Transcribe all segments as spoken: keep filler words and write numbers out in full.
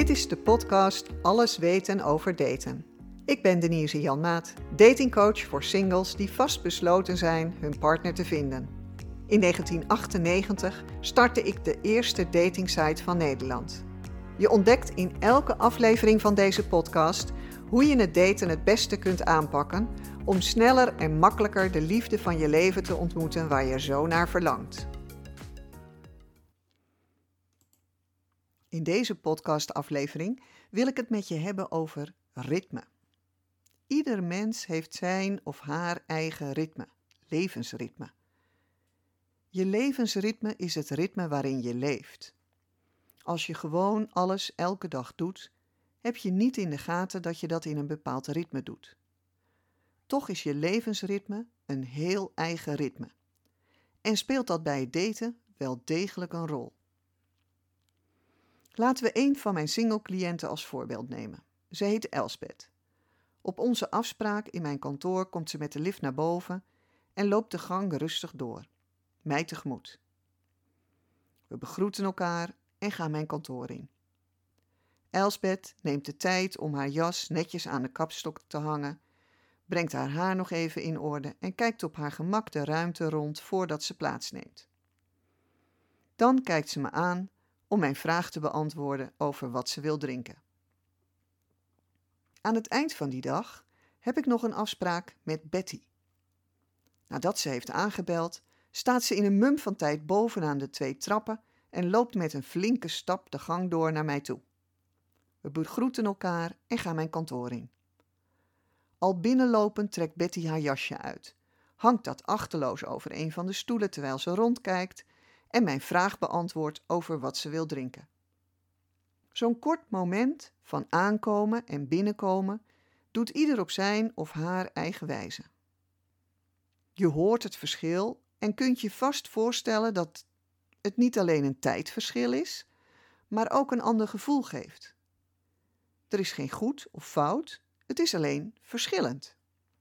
Dit is de podcast Alles weten over daten. Ik ben Denise Janmaat, datingcoach voor singles die vastbesloten zijn hun partner te vinden. In negentien achtennegentig startte ik de eerste datingsite van Nederland. Je ontdekt in elke aflevering van deze podcast hoe je het daten het beste kunt aanpakken om sneller en makkelijker de liefde van je leven te ontmoeten waar je zo naar verlangt. In deze podcastaflevering wil ik het met je hebben over ritme. Ieder mens heeft zijn of haar eigen ritme, levensritme. Je levensritme is het ritme waarin je leeft. Als je gewoon alles elke dag doet, heb je niet in de gaten dat je dat in een bepaald ritme doet. Toch is je levensritme een heel eigen ritme. En speelt dat bij het daten wel degelijk een rol. Laten we een van mijn single-cliënten als voorbeeld nemen. Ze heet Elsbeth. Op onze afspraak in mijn kantoor komt ze met de lift naar boven en loopt de gang rustig door, mij tegemoet. We begroeten elkaar en gaan mijn kantoor in. Elsbeth neemt de tijd om haar jas netjes aan de kapstok te hangen, brengt haar haar nog even in orde en kijkt op haar gemak de ruimte rond voordat ze plaatsneemt. Dan kijkt ze me aan om mijn vraag te beantwoorden over wat ze wil drinken. Aan het eind van die dag heb ik nog een afspraak met Betty. Nadat ze heeft aangebeld, staat ze in een mum van tijd bovenaan de twee trappen en loopt met een flinke stap de gang door naar mij toe. We begroeten elkaar en gaan mijn kantoor in. Al binnenlopend trekt Betty haar jasje uit, hangt dat achteloos over een van de stoelen terwijl ze rondkijkt en mijn vraag beantwoordt over wat ze wil drinken. Zo'n kort moment van aankomen en binnenkomen doet ieder op zijn of haar eigen wijze. Je hoort het verschil en kunt je vast voorstellen dat het niet alleen een tijdverschil is, maar ook een ander gevoel geeft. Er is geen goed of fout, het is alleen verschillend.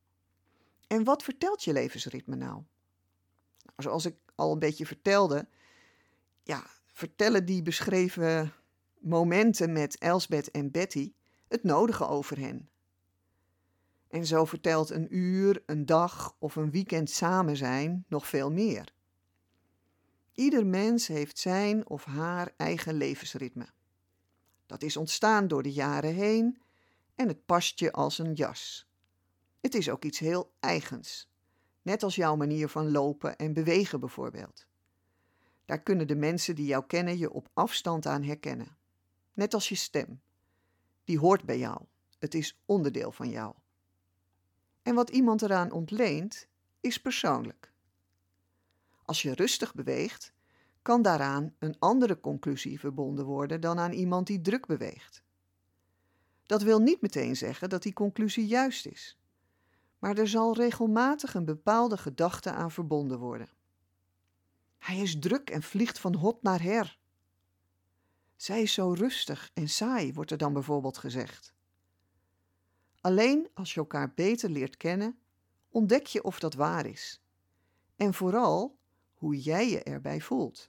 En wat vertelt je levensritme nou? Zoals ik al een beetje vertelde, ja, vertellen die beschreven momenten met Elsbeth en Betty het nodige over hen. En zo vertelt een uur, een dag of een weekend samen zijn nog veel meer. Ieder mens heeft zijn of haar eigen levensritme. Dat is ontstaan door de jaren heen en het past je als een jas. Het is ook iets heel eigens, net als jouw manier van lopen en bewegen bijvoorbeeld. Daar kunnen de mensen die jou kennen je op afstand aan herkennen. Net als je stem. Die hoort bij jou. Het is onderdeel van jou. En wat iemand eraan ontleent, is persoonlijk. Als je rustig beweegt, kan daaraan een andere conclusie verbonden worden dan aan iemand die druk beweegt. Dat wil niet meteen zeggen dat die conclusie juist is. Maar er zal regelmatig een bepaalde gedachte aan verbonden worden. Hij is druk en vliegt van hot naar her. Zij is zo rustig en saai, wordt er dan bijvoorbeeld gezegd. Alleen als je elkaar beter leert kennen, ontdek je of dat waar is. En vooral hoe jij je erbij voelt.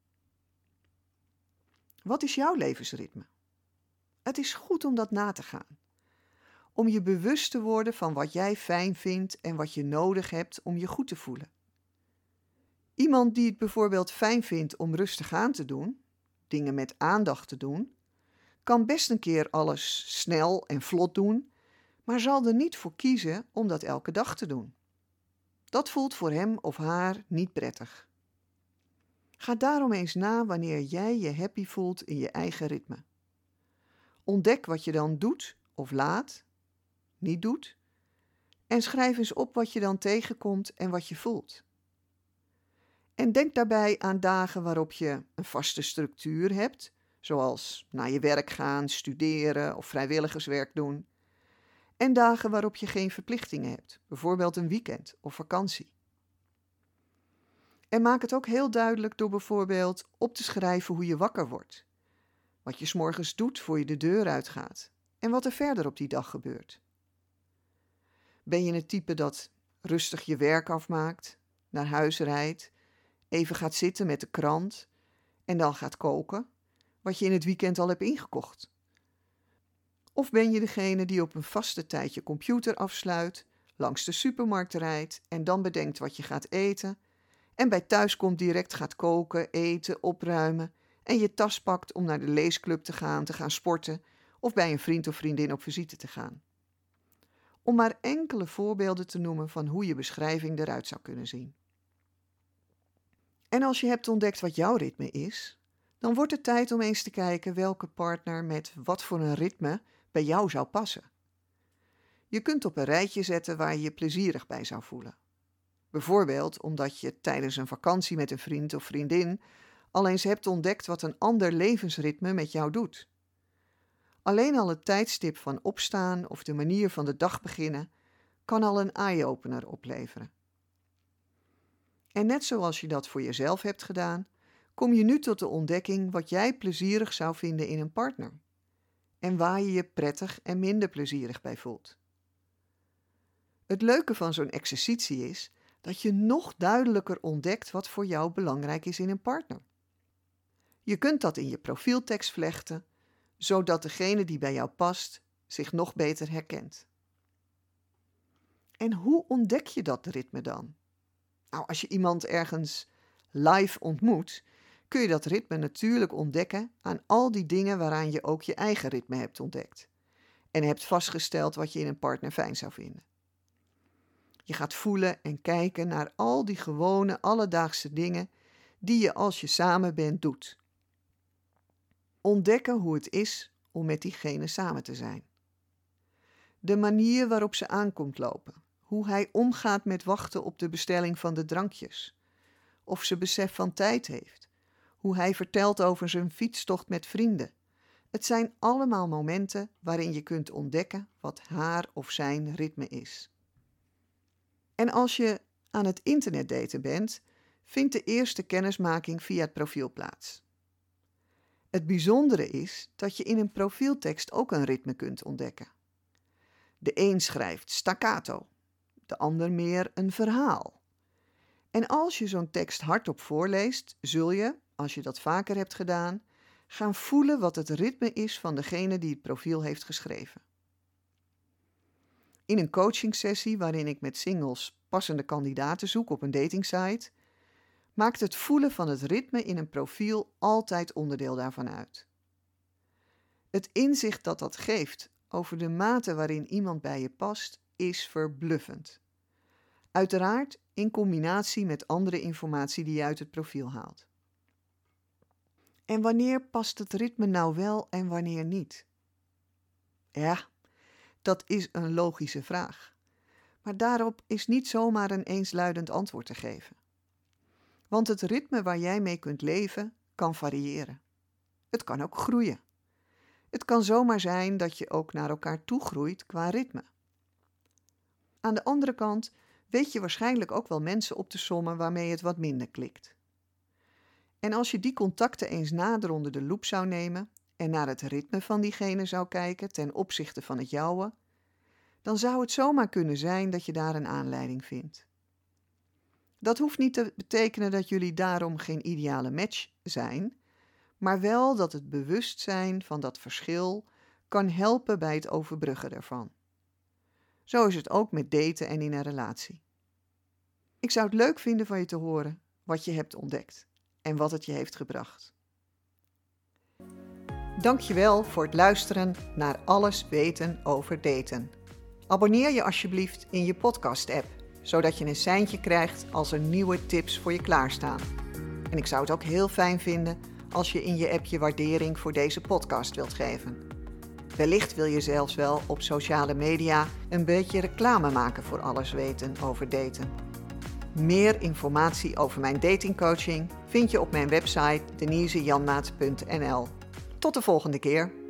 Wat is jouw levensritme? Het is goed om dat na te gaan. Om je bewust te worden van wat jij fijn vindt en wat je nodig hebt om je goed te voelen. Iemand die het bijvoorbeeld fijn vindt om rustig aan te doen, dingen met aandacht te doen, kan best een keer alles snel en vlot doen, maar zal er niet voor kiezen om dat elke dag te doen. Dat voelt voor hem of haar niet prettig. Ga daarom eens na wanneer jij je happy voelt in je eigen ritme. Ontdek wat je dan doet of laat, niet doet, en schrijf eens op wat je dan tegenkomt en wat je voelt. En denk daarbij aan dagen waarop je een vaste structuur hebt, zoals naar je werk gaan, studeren of vrijwilligerswerk doen. En dagen waarop je geen verplichtingen hebt, bijvoorbeeld een weekend of vakantie. En maak het ook heel duidelijk door bijvoorbeeld op te schrijven hoe je wakker wordt, wat je 's morgens doet voor je de deur uitgaat en wat er verder op die dag gebeurt. Ben je het type dat rustig je werk afmaakt, naar huis rijdt, even gaat zitten met de krant en dan gaat koken, wat je in het weekend al hebt ingekocht? Of ben je degene die op een vaste tijd je computer afsluit, langs de supermarkt rijdt en dan bedenkt wat je gaat eten en bij thuiskomst direct gaat koken, eten, opruimen en je tas pakt om naar de leesclub te gaan, te gaan sporten of bij een vriend of vriendin op visite te gaan. Om maar enkele voorbeelden te noemen van hoe je beschrijving eruit zou kunnen zien. En als je hebt ontdekt wat jouw ritme is, dan wordt het tijd om eens te kijken welke partner met wat voor een ritme bij jou zou passen. Je kunt op een rijtje zetten waar je je plezierig bij zou voelen. Bijvoorbeeld omdat je tijdens een vakantie met een vriend of vriendin al eens hebt ontdekt wat een ander levensritme met jou doet. Alleen al het tijdstip van opstaan of de manier van de dag beginnen kan al een eye-opener opleveren. En net zoals je dat voor jezelf hebt gedaan, kom je nu tot de ontdekking wat jij plezierig zou vinden in een partner en waar je je prettig en minder plezierig bij voelt. Het leuke van zo'n exercitie is dat je nog duidelijker ontdekt wat voor jou belangrijk is in een partner. Je kunt dat in je profieltekst vlechten, zodat degene die bij jou past zich nog beter herkent. En hoe ontdek je dat ritme dan? Nou, als je iemand ergens live ontmoet, kun je dat ritme natuurlijk ontdekken aan al die dingen waaraan je ook je eigen ritme hebt ontdekt en hebt vastgesteld wat je in een partner fijn zou vinden. Je gaat voelen en kijken naar al die gewone alledaagse dingen die je als je samen bent doet. Ontdekken hoe het is om met diegene samen te zijn. De manier waarop ze aankomt lopen, hoe hij omgaat met wachten op de bestelling van de drankjes, of ze besef van tijd heeft, hoe hij vertelt over zijn fietstocht met vrienden. Het zijn allemaal momenten waarin je kunt ontdekken wat haar of zijn ritme is. En als je aan het internetdaten bent, vindt de eerste kennismaking via het profiel plaats. Het bijzondere is dat je in een profieltekst ook een ritme kunt ontdekken. De een schrijft staccato, de ander meer een verhaal. En als je zo'n tekst hardop voorleest, zul je, als je dat vaker hebt gedaan, gaan voelen wat het ritme is van degene die het profiel heeft geschreven. In een coachingsessie waarin ik met singles passende kandidaten zoek op een datingsite, maakt het voelen van het ritme in een profiel altijd onderdeel daarvan uit. Het inzicht dat dat geeft over de mate waarin iemand bij je past, is verbluffend. Uiteraard in combinatie met andere informatie die je uit het profiel haalt. En wanneer past het ritme nou wel en wanneer niet? Ja, dat is een logische vraag. Maar daarop is niet zomaar een eensluidend antwoord te geven. Want het ritme waar jij mee kunt leven, kan variëren. Het kan ook groeien. Het kan zomaar zijn dat je ook naar elkaar toe groeit qua ritme. Aan de andere kant weet je waarschijnlijk ook wel mensen op te sommen waarmee het wat minder klikt. En als je die contacten eens nader onder de loep zou nemen en naar het ritme van diegene zou kijken ten opzichte van het jouwe, dan zou het zomaar kunnen zijn dat je daar een aanleiding vindt. Dat hoeft niet te betekenen dat jullie daarom geen ideale match zijn, maar wel dat het bewustzijn van dat verschil kan helpen bij het overbruggen ervan. Zo is het ook met daten en in een relatie. Ik zou het leuk vinden van je te horen wat je hebt ontdekt en wat het je heeft gebracht. Dankjewel voor het luisteren naar Alles weten over daten. Abonneer je alsjeblieft in je podcast-app, zodat je een seintje krijgt als er nieuwe tips voor je klaarstaan. En ik zou het ook heel fijn vinden als je in je app je waardering voor deze podcast wilt geven. Wellicht wil je zelfs wel op sociale media een beetje reclame maken voor Alles weten over daten. Meer informatie over mijn datingcoaching vind je op mijn website denise janmaat punt n l. Tot de volgende keer.